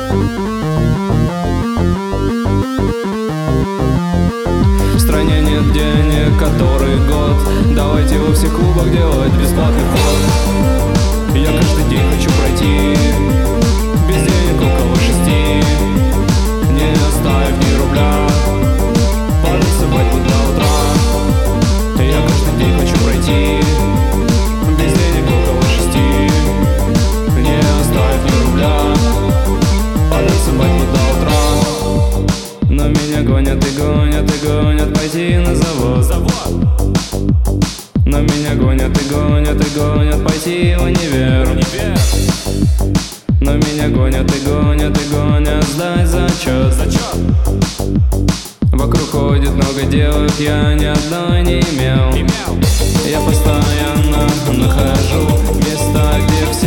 В стране нет денег, который год. Давайте во всех клубах делать бесплатный вход. Я каждый день хочу пройти без денег около 6, не оставив ни рубля, потанцевать бы до утра. Я каждый день хочу пройти без денег около 6, не оставив ни рубля, потанцевать бы до утра. Но меня гонят и гонят и гонят пойти на завод. Но меня гонят и гонят и гонят пойти в универ. Но меня гонят и гонят и гонят сдать зачет. Вокруг ходит много девок, я ни одной не имел. Я постоянно нахожу места, где все